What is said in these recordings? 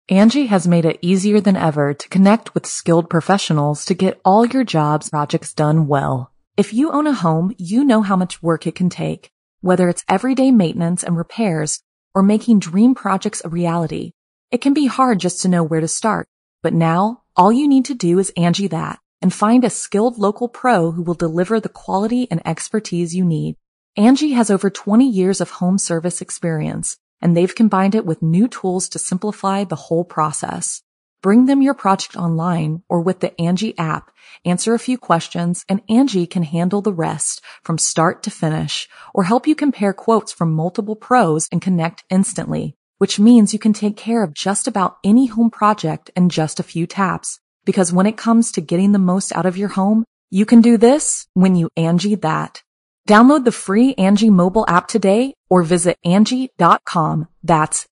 Angie has made it easier than ever to connect with skilled professionals to get all your jobs projects done well. If you own a home, you know how much work it can take, whether it's everyday maintenance and repairs or making dream projects a reality. It can be hard just to know where to start, but now all you need to do is Angie that and find a skilled local pro who will deliver the quality and expertise you need. Angie has over 20 years of home service experience, and they've combined it with new tools to simplify the whole process. Bring them your project online or with the Angie app, answer a few questions, and Angie can handle the rest from start to finish, or help you compare quotes from multiple pros and connect instantly, which means you can take care of just about any home project in just a few taps. Because when it comes to getting the most out of your home, you can do this when you Angie that. Download the free Angie mobile app today or visit Angie.com. That's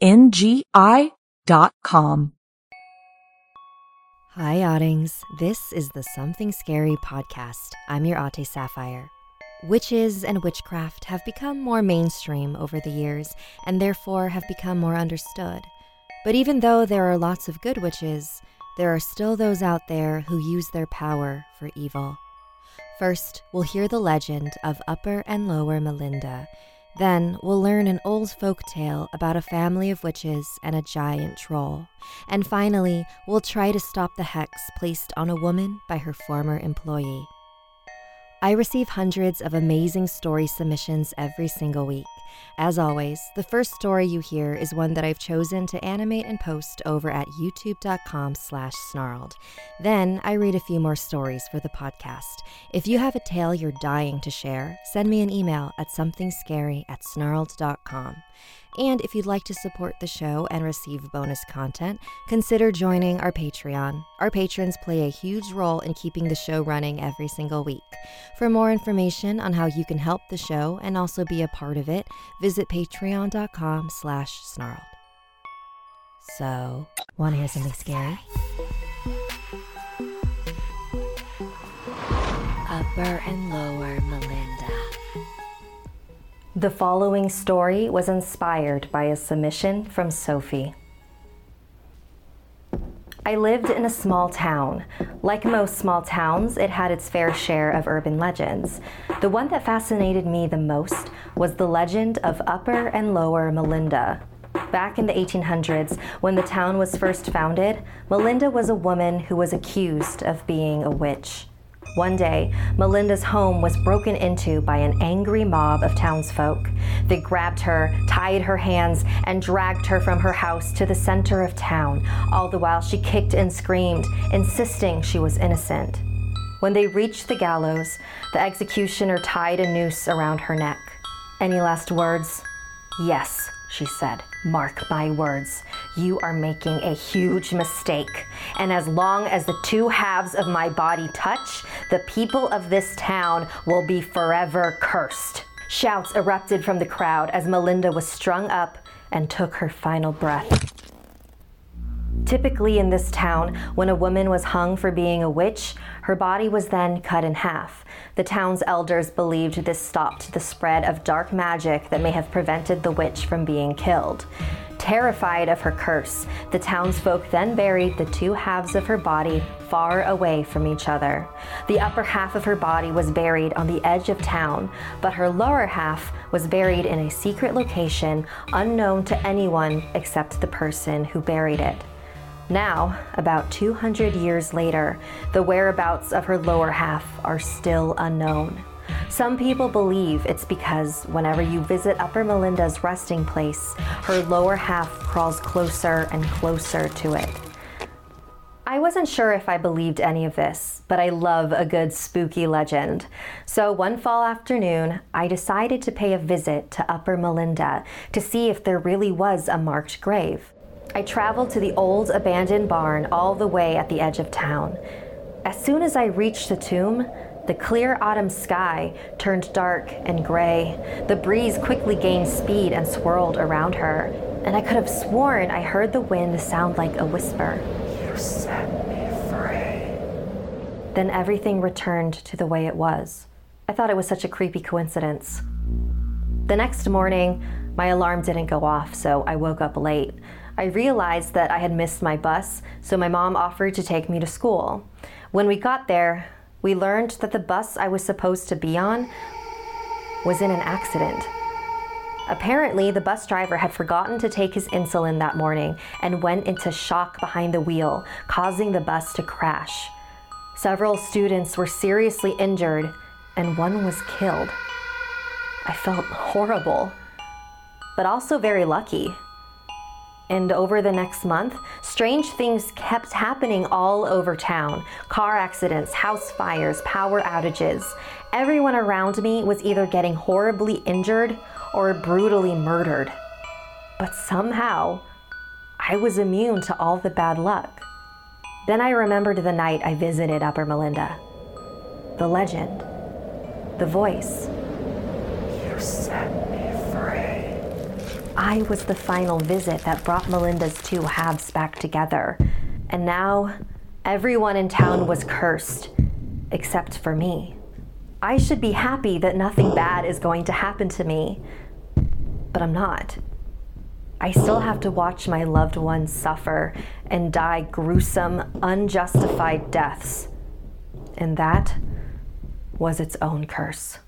ANGI.com. Hi, Ottings. This is the Something Scary podcast. I'm your Ate Sapphire. Witches and witchcraft have become more mainstream over the years and therefore have become more understood. But even though there are lots of good witches, there are still those out there who use their power for evil. First, we'll hear the legend of Upper and Lower Melinda. Then, we'll learn an old folk tale about a family of witches and a giant troll. And finally, we'll try to stop the hex placed on a woman by her former employee. I receive hundreds of amazing story submissions every single week. As always, the first story you hear is one that I've chosen to animate and post over at youtube.com/snarled. Then I read a few more stories for the podcast. If you have a tale you're dying to share, send me an email at somethingscary@snarled.com. And if you'd like to support the show and receive bonus content, consider joining our Patreon. Our patrons play a huge role in keeping the show running every single week. For more information on how you can help the show and also be a part of it, visit patreon.com/snarled. So, want to hear something scary? Upper and Lower Melinda. The following story was inspired by a submission from Sophie. I lived in a small town. Like most small towns, it had its fair share of urban legends. The one that fascinated me the most was the legend of Upper and Lower Melinda. Back in the 1800s, when the town was first founded, Melinda was a woman who was accused of being a witch. One day, Melinda's home was broken into by an angry mob of townsfolk. They grabbed her, tied her hands, and dragged her from her house to the center of town, all the while she kicked and screamed, insisting she was innocent. When they reached the gallows, the executioner tied a noose around her neck. Any last words? Yes, she said. Mark my words. You are making a huge mistake. And as long as the two halves of my body touch, the people of this town will be forever cursed. Shouts erupted from the crowd as Melinda was strung up and took her final breath. Typically in this town, when a woman was hung for being a witch, her body was then cut in half. The town's elders believed this stopped the spread of dark magic that may have prevented the witch from being killed. Terrified of her curse, the townsfolk then buried the two halves of her body far away from each other. The upper half of her body was buried on the edge of town, but her lower half was buried in a secret location unknown to anyone except the person who buried it. Now, about 200 years later, the whereabouts of her lower half are still unknown. Some people believe it's because whenever you visit Upper Melinda's resting place, her lower half crawls closer and closer to it. I wasn't sure if I believed any of this, but I love a good spooky legend. So one fall afternoon, I decided to pay a visit to Upper Melinda to see if there really was a marked grave. I traveled to the old abandoned barn all the way at the edge of town. As soon as I reached the tomb, the clear autumn sky turned dark and gray. The breeze quickly gained speed and swirled around her, and I could have sworn I heard the wind sound like a whisper. You set me free. Then everything returned to the way it was. I thought it was such a creepy coincidence. The next morning, my alarm didn't go off, so I woke up late. I realized that I had missed my bus, so my mom offered to take me to school. When we got there, we learned that the bus I was supposed to be on was in an accident. Apparently, the bus driver had forgotten to take his insulin that morning and went into shock behind the wheel, causing the bus to crash. Several students were seriously injured, and one was killed. I felt horrible, but also very lucky. And over the next month, strange things kept happening all over town. Car accidents, house fires, power outages. Everyone around me was either getting horribly injured or brutally murdered. But somehow, I was immune to all the bad luck. Then I remembered the night I visited Upper Melinda. The legend. The voice. You set me free. I was the final visit that brought Melinda's two halves back together. And now, everyone in town was cursed, except for me. I should be happy that nothing bad is going to happen to me, but I'm not. I still have to watch my loved ones suffer and die gruesome, unjustified deaths. And that was its own curse.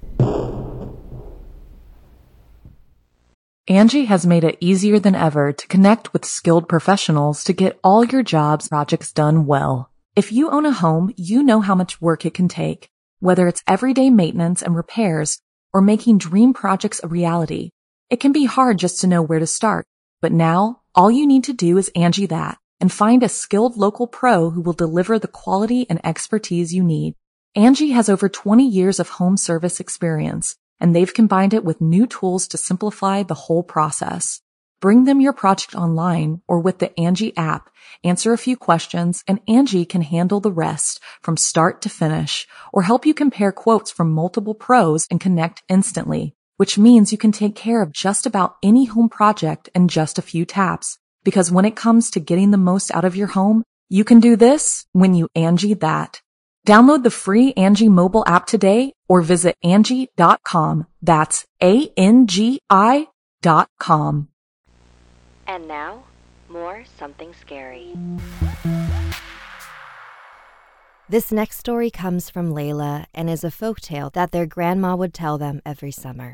Angie has made it easier than ever to connect with skilled professionals to get all your jobs projects done well. If you own a home, you know how much work it can take, whether it's everyday maintenance and repairs or making dream projects a reality. It can be hard just to know where to start, but now all you need to do is Angie that and find a skilled local pro who will deliver the quality and expertise you need. Angie has over 20 years of home service experience, and they've combined it with new tools to simplify the whole process. Bring them your project online or with the Angie app, answer a few questions, and Angie can handle the rest from start to finish, or help you compare quotes from multiple pros and connect instantly, which means you can take care of just about any home project in just a few taps. Because when it comes to getting the most out of your home, you can do this when you Angie that. Download the free Angie mobile app today or visit Angie.com. That's ANGI.com. And now, more Something Scary. This next story comes from Layla and is a folktale that their grandma would tell them every summer.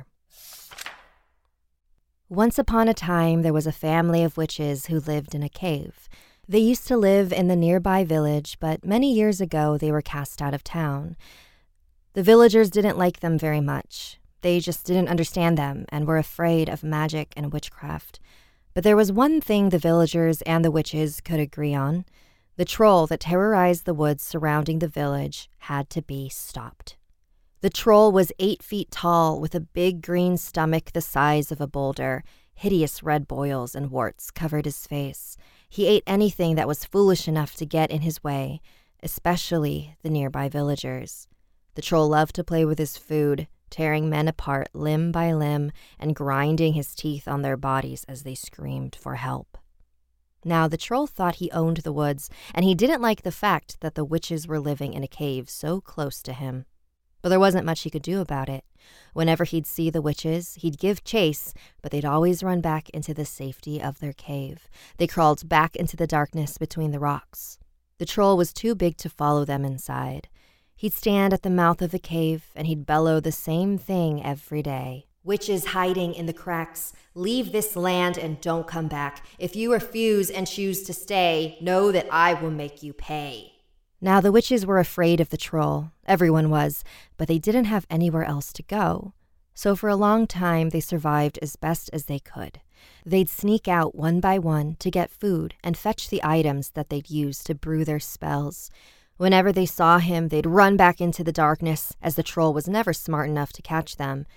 Once upon a time, there was a family of witches who lived in a cave. They used to live in the nearby village, but many years ago they were cast out of town. The villagers didn't like them very much. They just didn't understand them and were afraid of magic and witchcraft. But there was one thing the villagers and the witches could agree on. The troll that terrorized the woods surrounding the village had to be stopped. The troll was 8 feet tall with a big green stomach the size of a boulder. Hideous red boils and warts covered his face. He ate anything that was foolish enough to get in his way, especially the nearby villagers. The troll loved to play with his food, tearing men apart limb by limb and grinding his teeth on their bodies as they screamed for help. Now, the troll thought he owned the woods, and he didn't like the fact that the witches were living in a cave so close to him. But there wasn't much he could do about it. Whenever he'd see the witches, he'd give chase, but they'd always run back into the safety of their cave. They crawled back into the darkness between the rocks. The troll was too big to follow them inside. He'd stand at the mouth of the cave, and he'd bellow the same thing every day. "Witches hiding in the cracks, leave this land and don't come back. If you refuse and choose to stay, know that I will make you pay." Now, the witches were afraid of the troll. Everyone was, but they didn't have anywhere else to go. So for a long time, they survived as best as they could. They'd sneak out one by one to get food and fetch the items that they'd use to brew their spells. Whenever they saw him, they'd run back into the darkness, as the troll was never smart enough to catch them.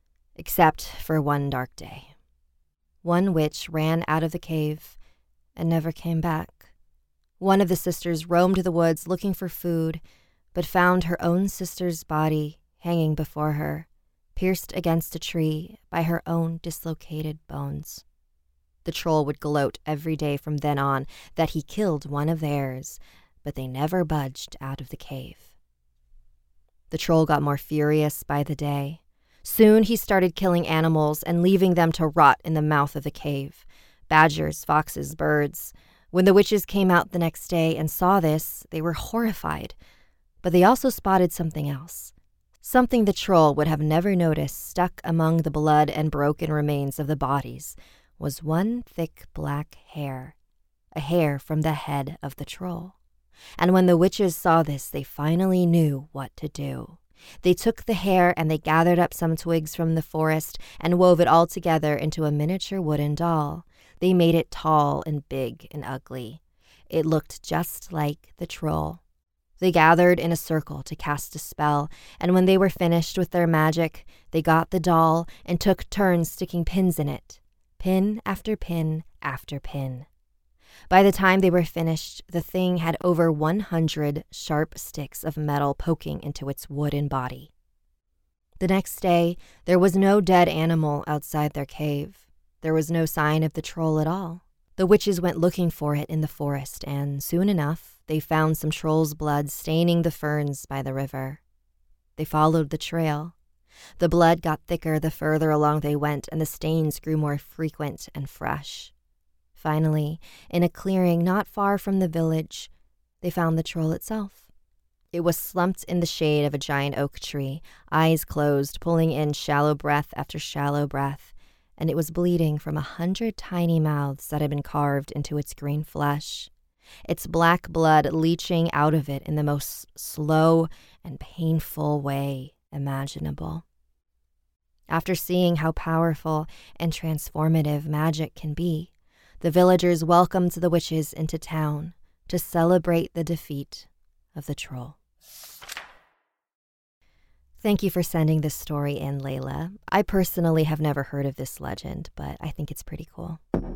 Except for one dark day. One witch ran out of the cave and never came back. One of the sisters roamed the woods looking for food, but found her own sister's body hanging before her, pierced against a tree by her own dislocated bones. The troll would gloat every day from then on that he killed one of theirs, but they never budged out of the cave. The troll got more furious by the day. Soon he started killing animals and leaving them to rot in the mouth of the cave. badgers, foxes, birds. When the witches came out the next day and saw this, they were horrified. But they also spotted something else. Something the troll would have never noticed stuck among the blood and broken remains of the bodies was one thick black hair, a hair from the head of the troll. And when the witches saw this, they finally knew what to do. They took the hair and they gathered up some twigs from the forest and wove it all together into a miniature wooden doll. They made it tall and big and ugly. It looked just like the troll. They gathered in a circle to cast a spell, and when they were finished with their magic, they got the doll and took turns sticking pins in it, pin after pin after pin. By the time they were finished, the thing had over 100 sharp sticks of metal poking into its wooden body. The next day, there was no dead animal outside their cave. There was no sign of the troll at all. The witches went looking for it in the forest, and soon enough, they found some troll's blood staining the ferns by the river. They followed the trail. The blood got thicker the further along they went, and the stains grew more frequent and fresh. Finally, in a clearing not far from the village, they found the troll itself. It was slumped in the shade of a giant oak tree, eyes closed, pulling in shallow breath after shallow breath, and it was bleeding from 100 tiny mouths that had been carved into its green flesh, its black blood leaching out of it in the most slow and painful way imaginable. After seeing how powerful and transformative magic can be, the villagers welcomed the witches into town to celebrate the defeat of the troll. Thank you for sending this story in, Layla. I personally have never heard of this legend, but I think it's pretty cool.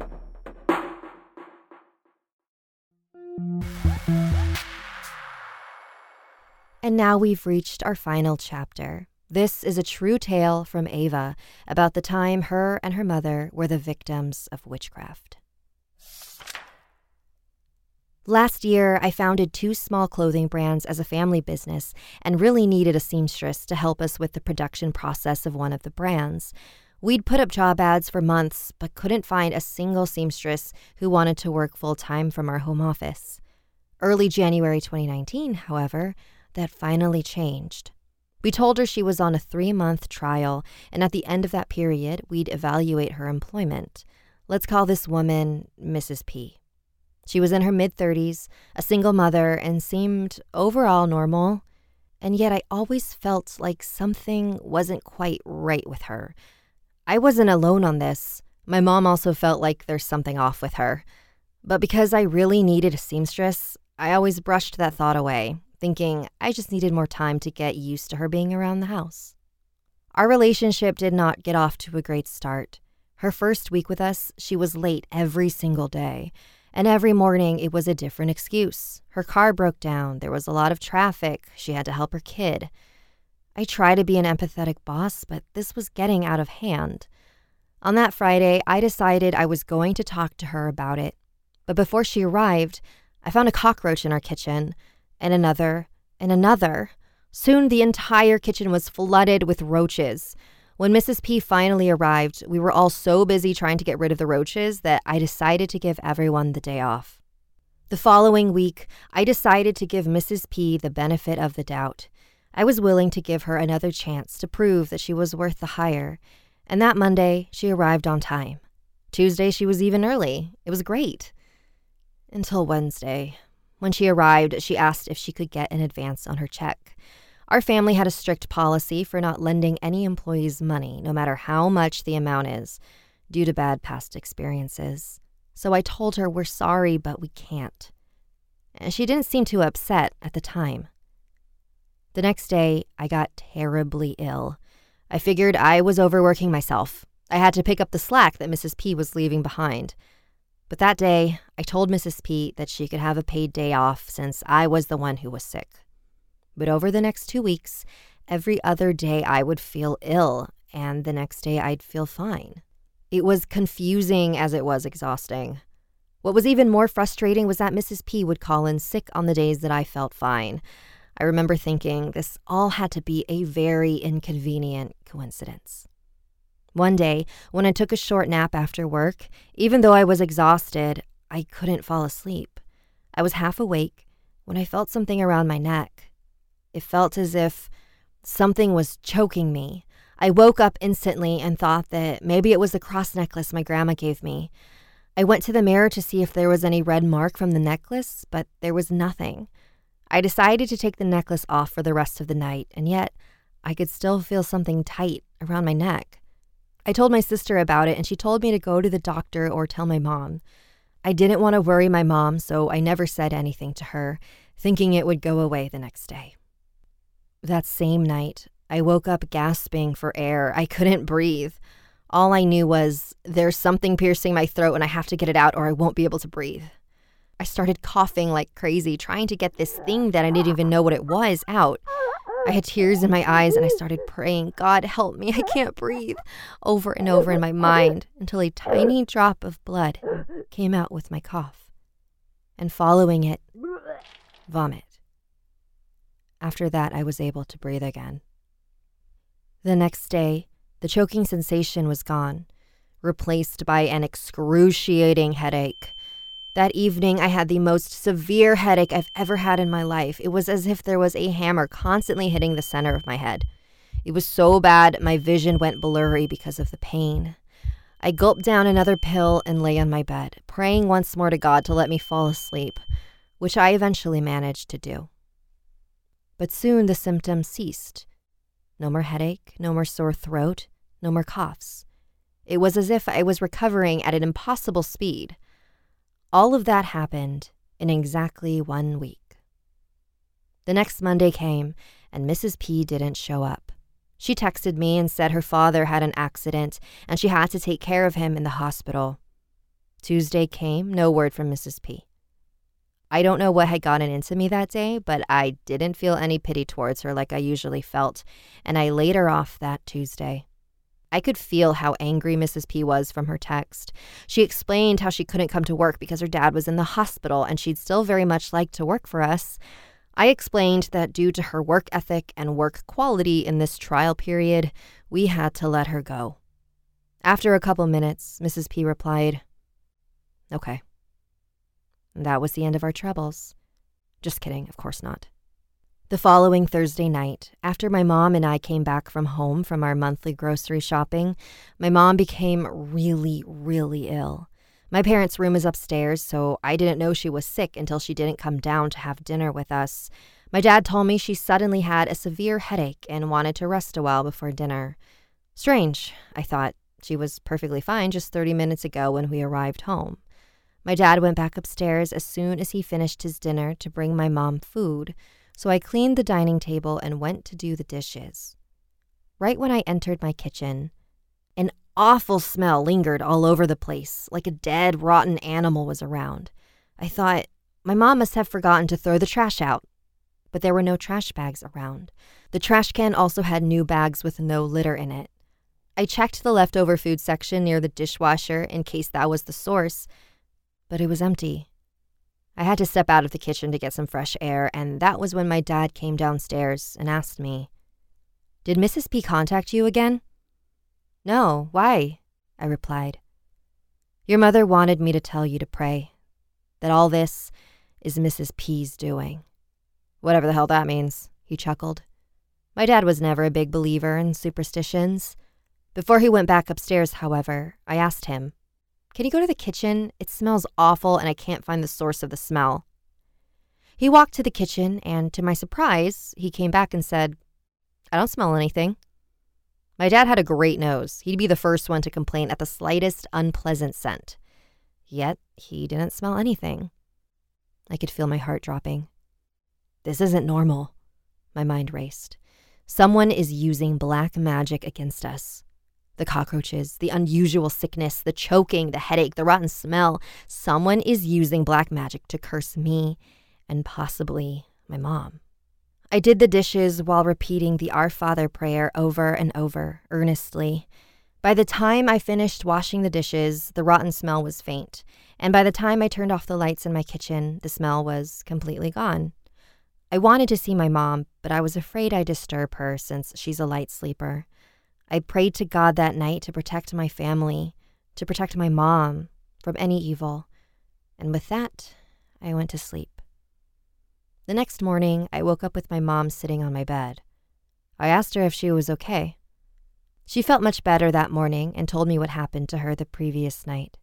And now we've reached our final chapter. This is a true tale from Ava about the time her and her mother were the victims of witchcraft. Last year, I founded 2 small clothing brands as a family business and really needed a seamstress to help us with the production process of one of the brands. We'd put up job ads for months, but couldn't find a single seamstress who wanted to work full-time from our home office. Early January 2019, however, that finally changed. We told her she was on a 3-month trial, and at the end of that period, we'd evaluate her employment. Let's call this woman Mrs. P. She was in her mid-30s, a single mother, and seemed overall normal. And yet I always felt like something wasn't quite right with her. I wasn't alone on this. My mom also felt like there's something off with her. But because I really needed a seamstress, I always brushed that thought away, thinking I just needed more time to get used to her being around the house. Our relationship did not get off to a great start. Her first week with us, she was late every single day. And every morning, it was a different excuse. Her car broke down, there was a lot of traffic, she had to help her kid. I tried to be an empathetic boss, but this was getting out of hand. On that Friday, I decided I was going to talk to her about it. But before she arrived, I found a cockroach in our kitchen, and another, and another. Soon, the entire kitchen was flooded with roaches. When Mrs. P finally arrived, we were all so busy trying to get rid of the roaches that I decided to give everyone the day off. The following week, I decided to give Mrs. P the benefit of the doubt. I was willing to give her another chance to prove that she was worth the hire. And that Monday, she arrived on time. Tuesday, she was even early. It was great. Until Wednesday. When she arrived, she asked if she could get an advance on her check. Our family had a strict policy for not lending any employees money, no matter how much the amount is, due to bad past experiences. So I told her we're sorry, but we can't. And she didn't seem too upset at the time. The next day, I got terribly ill. I figured I was overworking myself. I had to pick up the slack that Mrs. P was leaving behind. But that day, I told Mrs. P that she could have a paid day off since I was the one who was sick. But over the next 2 weeks, every other day I would feel ill, and the next day I'd feel fine. It was confusing as it was exhausting. What was even more frustrating was that Mrs. P would call in sick on the days that I felt fine. I remember thinking this all had to be a very inconvenient coincidence. One day, when I took a short nap after work, even though I was exhausted, I couldn't fall asleep. I was half awake when I felt something around my neck. It felt as if something was choking me. I woke up instantly and thought that maybe it was the cross necklace my grandma gave me. I went to the mirror to see if there was any red mark from the necklace, but there was nothing. I decided to take the necklace off for the rest of the night, and yet I could still feel something tight around my neck. I told my sister about it, and she told me to go to the doctor or tell my mom. I didn't want to worry my mom, so I never said anything to her, thinking it would go away the next day. That same night, I woke up gasping for air. I couldn't breathe. All I knew was, there's something piercing my throat and I have to get it out or I won't be able to breathe. I started coughing like crazy, trying to get this thing that I didn't even know what it was out. I had tears in my eyes and I started praying, God help me, I can't breathe, over and over in my mind until a tiny drop of blood came out with my cough. And following it, vomit. After that, I was able to breathe again. The next day, the choking sensation was gone, replaced by an excruciating headache. That evening, I had the most severe headache I've ever had in my life. It was as if there was a hammer constantly hitting the center of my head. It was so bad, my vision went blurry because of the pain. I gulped down another pill and lay on my bed, praying once more to God to let me fall asleep, which I eventually managed to do. But soon the symptoms ceased. No more headache, no more sore throat, no more coughs. It was as if I was recovering at an impossible speed. All of that happened in exactly 1 week. The next Monday came, and Mrs. P didn't show up. She texted me and said her father had an accident, and she had to take care of him in the hospital. Tuesday came, no word from Mrs. P. I don't know what had gotten into me that day, but I didn't feel any pity towards her like I usually felt, and I laid her off that Tuesday. I could feel how angry Mrs. P was from her text. She explained how she couldn't come to work because her dad was in the hospital and she'd still very much like to work for us. I explained that due to her work ethic and work quality in this trial period, we had to let her go. After a couple minutes, Mrs. P replied, "Okay." And that was the end of our troubles. Just kidding, of course not. The following Thursday night, after my mom and I came back from home from our monthly grocery shopping, my mom became really, really ill. My parents' room is upstairs, so I didn't know she was sick until she didn't come down to have dinner with us. My dad told me she suddenly had a severe headache and wanted to rest a while before dinner. Strange, I thought. She was perfectly fine just 30 minutes ago when we arrived home. My dad went back upstairs as soon as he finished his dinner to bring my mom food, so I cleaned the dining table and went to do the dishes. Right when I entered my kitchen, an awful smell lingered all over the place, like a dead, rotten animal was around. I thought, my mom must have forgotten to throw the trash out. But there were no trash bags around. The trash can also had new bags with no litter in it. I checked the leftover food section near the dishwasher in case that was the source, but it was empty. I had to step out of the kitchen to get some fresh air, and that was when my dad came downstairs and asked me, "Did Mrs. P contact you again?" "No, why?" I replied. "Your mother wanted me to tell you to pray, that all this is Mrs. P's doing." "Whatever the hell that means," he chuckled. My dad was never a big believer in superstitions. Before he went back upstairs, however, I asked him, "Can you go to the kitchen? It smells awful and I can't find the source of the smell." He walked to the kitchen and, to my surprise, he came back and said, "I don't smell anything." My dad had a great nose. He'd be the first one to complain at the slightest unpleasant scent. Yet, he didn't smell anything. I could feel my heart dropping. This isn't normal. My mind raced. Someone is using black magic against us. The cockroaches, the unusual sickness, the choking, the headache, the rotten smell. Someone is using black magic to curse me and possibly my mom. I did the dishes while repeating the Our Father prayer over and over, earnestly. By the time I finished washing the dishes, the rotten smell was faint, and by the time I turned off the lights in my kitchen, the smell was completely gone. I wanted to see my mom, but I was afraid I'd disturb her since she's a light sleeper. I prayed to God that night to protect my family, to protect my mom from any evil. And with that, I went to sleep. The next morning, I woke up with my mom sitting on my bed. I asked her if she was okay. She felt much better that morning and told me what happened to her the previous night.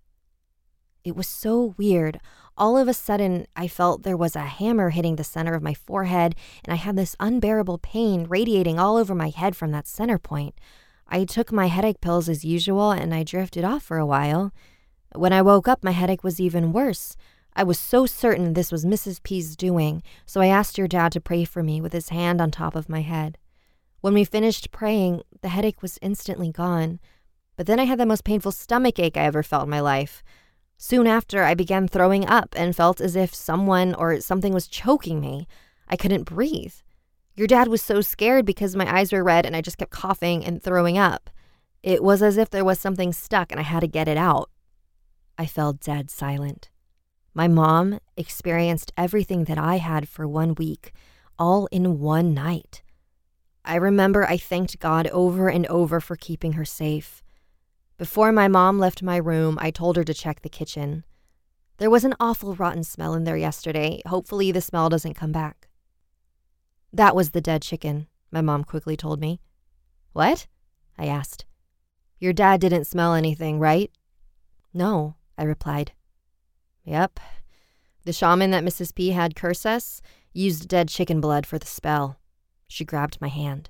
It was so weird. All of a sudden, I felt there was a hammer hitting the center of my forehead, and I had this unbearable pain radiating all over my head from that center point. I took my headache pills as usual, and I drifted off for a while. When I woke up, my headache was even worse. I was so certain this was Mrs. P's doing, so I asked your dad to pray for me with his hand on top of my head. When we finished praying, the headache was instantly gone. But then I had the most painful stomach ache I ever felt in my life. Soon after, I began throwing up and felt as if someone or something was choking me. I couldn't breathe. Your dad was so scared because my eyes were red and I just kept coughing and throwing up. It was as if there was something stuck and I had to get it out. I fell dead silent. My mom experienced everything that I had for 1 week, all in one night. I remember I thanked God over and over for keeping her safe. Before my mom left my room, I told her to check the kitchen. There was an awful rotten smell in there yesterday. Hopefully the smell doesn't come back. That was the dead chicken, my mom quickly told me. What? I asked. Your dad didn't smell anything, right? No, I replied. Yep. The shaman that Mrs. P had curse us used dead chicken blood for the spell. She grabbed my hand.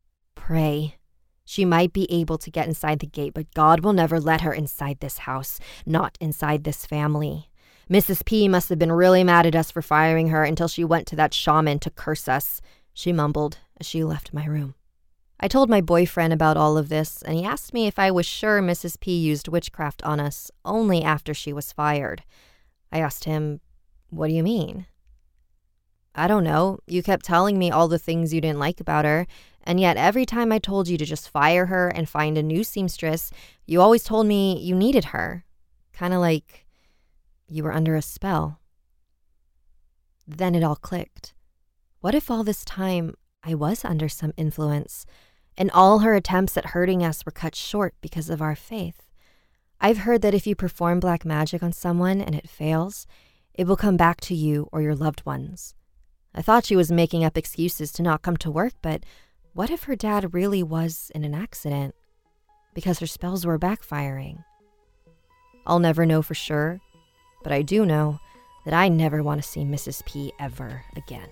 Pray. She might be able to get inside the gate, but God will never let her inside this house, not inside this family. Mrs. P must have been really mad at us for firing her until she went to that shaman to curse us, she mumbled as she left my room. I told my boyfriend about all of this, and he asked me if I was sure Mrs. P used witchcraft on us only after she was fired. I asked him, what do you mean? I don't know. You kept telling me all the things you didn't like about her, and yet every time I told you to just fire her and find a new seamstress, you always told me you needed her. Kind of like you were under a spell. Then it all clicked. What if all this time I was under some influence, and all her attempts at hurting us were cut short because of our faith? I've heard that if you perform black magic on someone and it fails, it will come back to you or your loved ones. I thought she was making up excuses to not come to work, but what if her dad really was in an accident because her spells were backfiring? I'll never know for sure, but I do know that I never want to see Mrs. P ever again.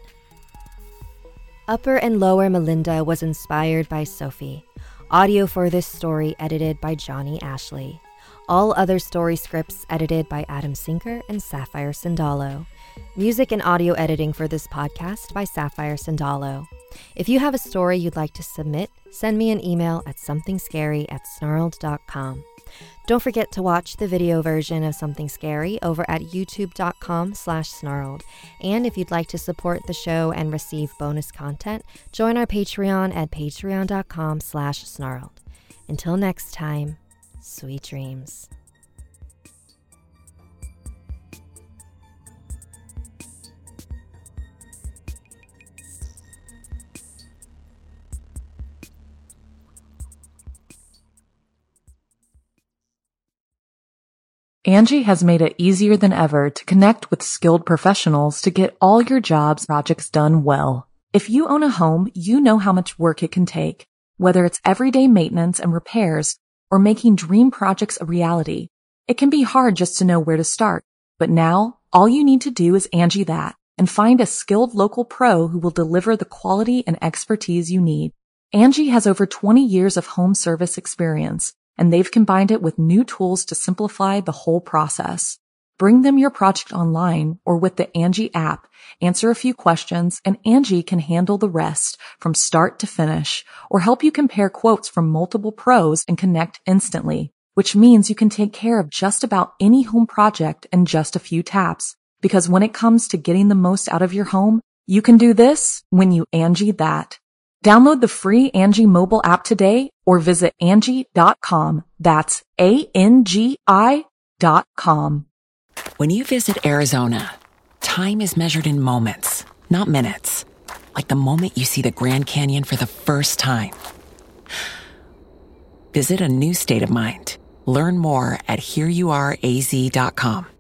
Upper and Lower Melinda was inspired by Sophie. Audio for this story edited by Johnny Ashley. All other story scripts edited by Adam Sinker and Sapphire Sandalo. Music and audio editing for this podcast by Sapphire Sandalo. If you have a story you'd like to submit, send me an email at somethingscary@snarled.com. Don't forget to watch the video version of Something Scary over at youtube.com/snarled. And if you'd like to support the show and receive bonus content, join our Patreon at patreon.com/snarled. Until next time, sweet dreams. Angie has made it easier than ever to connect with skilled professionals to get all your jobs projects done well. If you own a home, you know how much work it can take, whether it's everyday maintenance and repairs or making dream projects a reality. It can be hard just to know where to start, but now all you need to do is Angie that and find a skilled local pro who will deliver the quality and expertise you need. Angie has over 20 years of home service experience, and they've combined it with new tools to simplify the whole process. Bring them your project online or with the Angie app, answer a few questions, and Angie can handle the rest from start to finish, or help you compare quotes from multiple pros and connect instantly, which means you can take care of just about any home project in just a few taps. Because when it comes to getting the most out of your home, you can do this when you Angie that. Download the free Angie mobile app today or visit Angie.com. That's ANGI.com. When you visit Arizona, time is measured in moments, not minutes. Like the moment you see the Grand Canyon for the first time. Visit a new state of mind. Learn more at hereyouareaz.com.